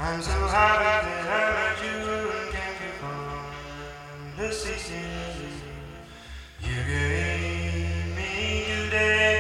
I'm so happy that I met you and came to find the season you gave me today.